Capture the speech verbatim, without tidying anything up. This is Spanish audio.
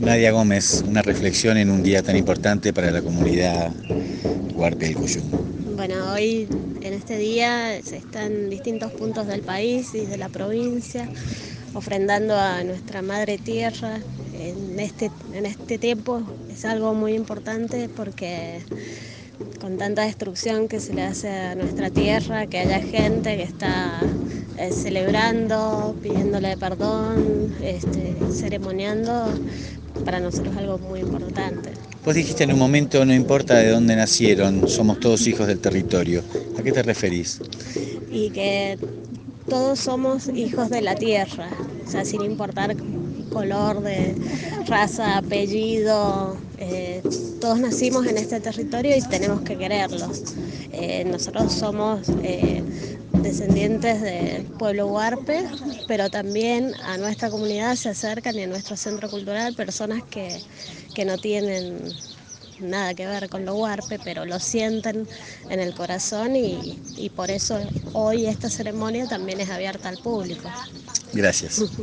Nadia Gómez, una reflexión en un día tan importante para la comunidad Huarpe del Cuyum. Bueno, hoy en este día se están en distintos puntos del país y de la provincia ofrendando a nuestra madre tierra. En este, en este tiempo es algo muy importante porque con tanta destrucción que se le hace a nuestra tierra, que haya gente que está eh, celebrando, pidiéndole perdón, este, ceremoniando, para nosotros es algo muy importante. Vos dijiste en un momento, no importa de dónde nacieron, somos todos hijos del territorio. ¿A qué te referís? Y que todos somos hijos de la tierra, o sea, sin importar color, de raza, apellido, eh, todos nacimos en este territorio y tenemos que quererlo. Eh, nosotros somos eh, descendientes del pueblo huarpe, pero también a nuestra comunidad se acercan y a nuestro centro cultural personas que, que no tienen nada que ver con lo huarpe, pero lo sienten en el corazón y, y por eso hoy esta ceremonia también es abierta al público. Gracias.